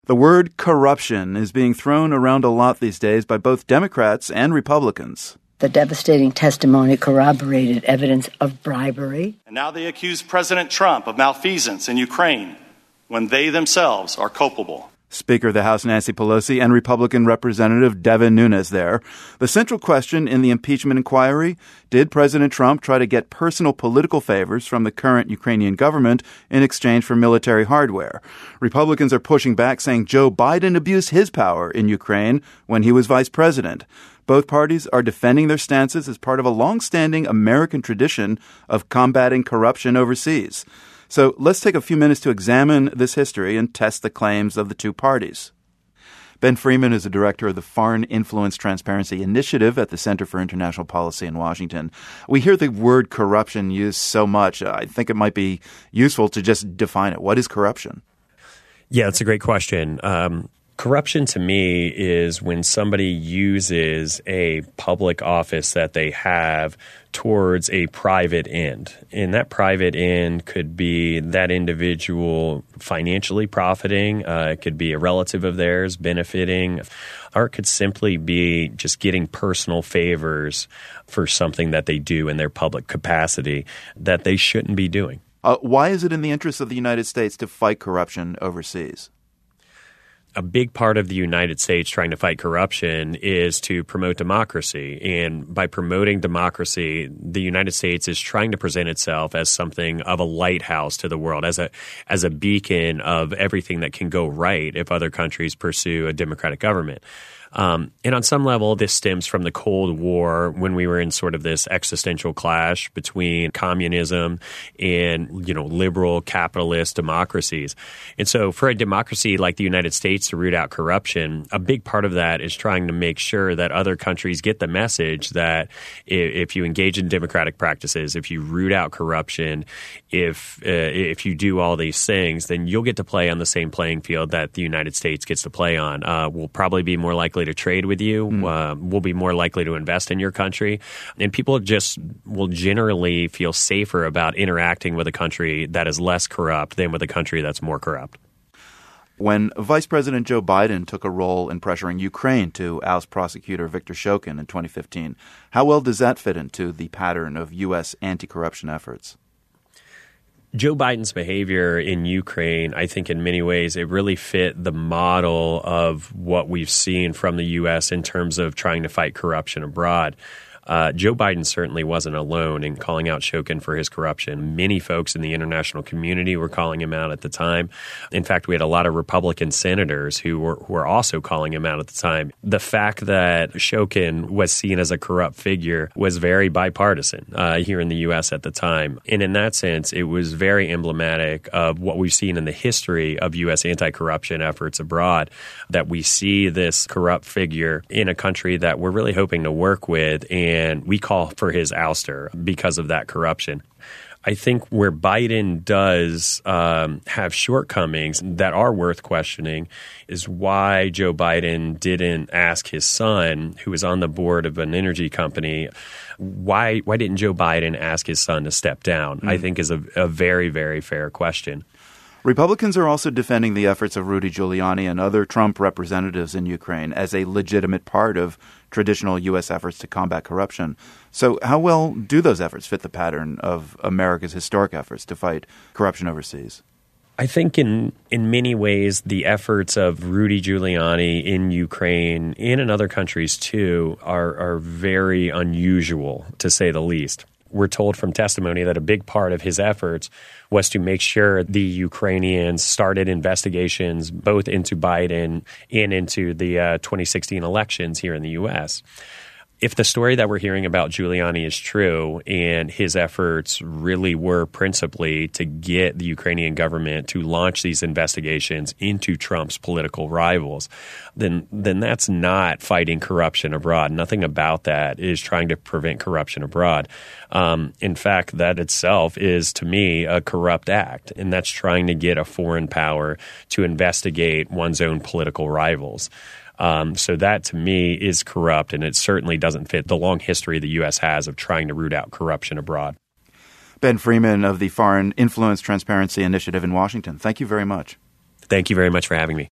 The word corruption is being thrown around a lot these days by both Democrats and Republicans. The devastating testimony corroborated evidence of bribery. And now they accuse President Trump of malfeasance in Ukraine when they themselves are culpable. Speaker of the House Nancy Pelosi and Republican Representative Devin Nunes there. The central question in the impeachment inquiry, did President Trump try to get personal political favors from the current Ukrainian government in exchange for military hardware? Republicans are pushing back, saying Joe Biden abused his power in Ukraine when he was vice president. Both parties are defending their stances as part of a long-standing American tradition of combating corruption overseas. So let's take a few minutes to examine this history and test the claims of the two parties. Ben Freeman is the director of the Foreign Influence Transparency Initiative at the Center for International Policy in Washington. We hear the word corruption used so much. I think it might be useful to just define it. What is corruption? Yeah, it's a great question. Corruption to me is when somebody uses a public office that they have towards a private end. And that private end could be that individual financially profiting. It could be a relative of theirs benefiting. Or it could simply be just getting personal favors for something that they do in their public capacity that they shouldn't be doing. Why is it in the interest of the United States to fight corruption overseas? A big part of the United States trying to fight corruption is to promote democracy. And by promoting democracy, the United States is trying to present itself as something of a lighthouse to the world, as a beacon of everything that can go right if other countries pursue a democratic government. And on some level, this stems from the Cold War when we were in sort of this existential clash between communism and, liberal capitalist democracies. And so for a democracy like the United States to root out corruption, a big part of that is trying to make sure that other countries get the message that if you engage in democratic practices, if you root out corruption, if you do all these things, then you'll get to play on the same playing field that the United States gets to play on. We'll probably be more likely to trade with you. We'll be more likely to invest in your country. And people just will generally feel safer about interacting with a country that is less corrupt than with a country that's more corrupt. When Vice President Joe Biden took a role in pressuring Ukraine to oust prosecutor Viktor Shokin in 2015, how well does that fit into the pattern of U.S. anti-corruption efforts? Joe Biden's behavior in Ukraine, I think in many ways, it really fit the model of what we've seen from the U.S. in terms of trying to fight corruption abroad. Joe Biden certainly wasn't alone in calling out Shokin for his corruption. Many folks in the international community were calling him out at the time. In fact, we had a lot of Republican senators who were also calling him out at the time. The fact that Shokin was seen as a corrupt figure was very bipartisan here in the U.S. at the time. And in that sense, it was very emblematic of what we've seen in the history of U.S. anti-corruption efforts abroad, that we see this corrupt figure in a country that we're really hoping to work with, and we call for his ouster because of that corruption. I think where Biden does have shortcomings that are worth questioning is why Joe Biden didn't ask his son, who was on the board of an energy company, why didn't Joe Biden ask his son to step down, I think is a very, very fair question. Republicans are also defending the efforts of Rudy Giuliani and other Trump representatives in Ukraine as a legitimate part of traditional U.S. efforts to combat corruption. So how well do those efforts fit the pattern of America's historic efforts to fight corruption overseas? I think in many ways, the efforts of Rudy Giuliani in Ukraine and in other countries too are very unusual, to say the least. We're told from testimony that a big part of his efforts was to make sure the Ukrainians started investigations both into Biden and into the 2016 elections here in the U.S. If the story that we're hearing about Giuliani is true and his efforts really were principally to get the Ukrainian government to launch these investigations into Trump's political rivals, then that's not fighting corruption abroad. Nothing about that is trying to prevent corruption abroad. In fact, that itself is, to me, a corrupt act, and that's trying to get a foreign power to investigate one's own political rivals. So that, to me, is corrupt, and it certainly doesn't fit the long history the U.S. has of trying to root out corruption abroad. Ben Freeman of the Foreign Influence Transparency Initiative in Washington, thank you very much. Thank you very much for having me.